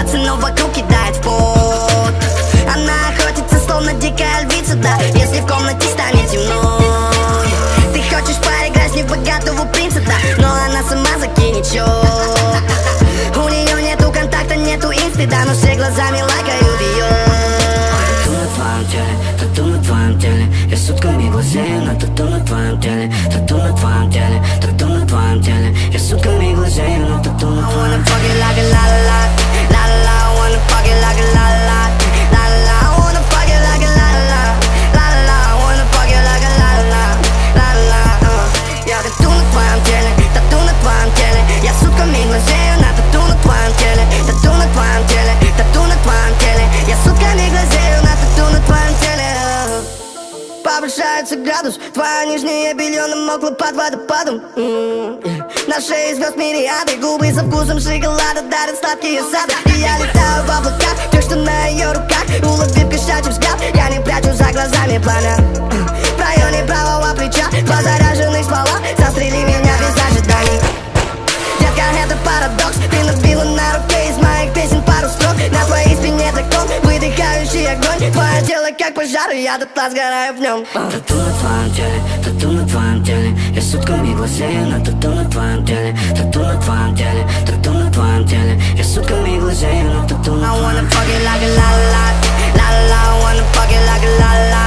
сердце, но вокруг кидает в пот. Она охотится, словно дикая львица, да. Если в комнате станет темно, ты хочешь поиграть в богатого принца, да. Но она сама закинет счет. У нее нету контакта, нету инсты, да. Но все глазами лайкают ее. Тату на твоем теле, тату на твоем теле. Я сутками глазею на тату на твоем теле. Тату на твоем теле, тату на твоем теле. Я сутками глазею на тату на твоем теле. I wanna fuck it like a la-la-la, la-la-la. I wanna fuck it like a la-la-la, la-la-la. I wanna fuck it like a la-la-la, la-la-la. I wanna fuck it like a la-la-la, la-la-la. Я тату на твоем теле, тату на твоем теле. Я сутками глазею на тату на твоем теле. Тату на твоем теле, тату на твоем теле. Я сутками глазею на тату на твоем теле. Повышается градус, твое нижнее белье намокло под водопадом. На шее звезд мириады, губы со вкусом шоколада дарят сладкие сады. И я летаю в облаках, тех, что на ее руках. Уловив кошачий взгляд, я не прячу за глазами пламя. В районе правого плеча, два заряженных ствола застрели меня без ожиданий. Детка, это парадокс, ты набила на руке из моих песен пару строк. На твоей спине дракон, выдыхающий огонь. Твое тело как пожар, и я дотла сгораю в нем. Тату на твоем теле, тату на твоем теле. Я сутками глазею на тату на твоем теле. Тату на твоем теле, тату на твоем теле. Я сутками глазею на тату на твоем теле. I wanna fuck it like a la-la-la, la-la-la. I wanna fuck it like a la-la-la.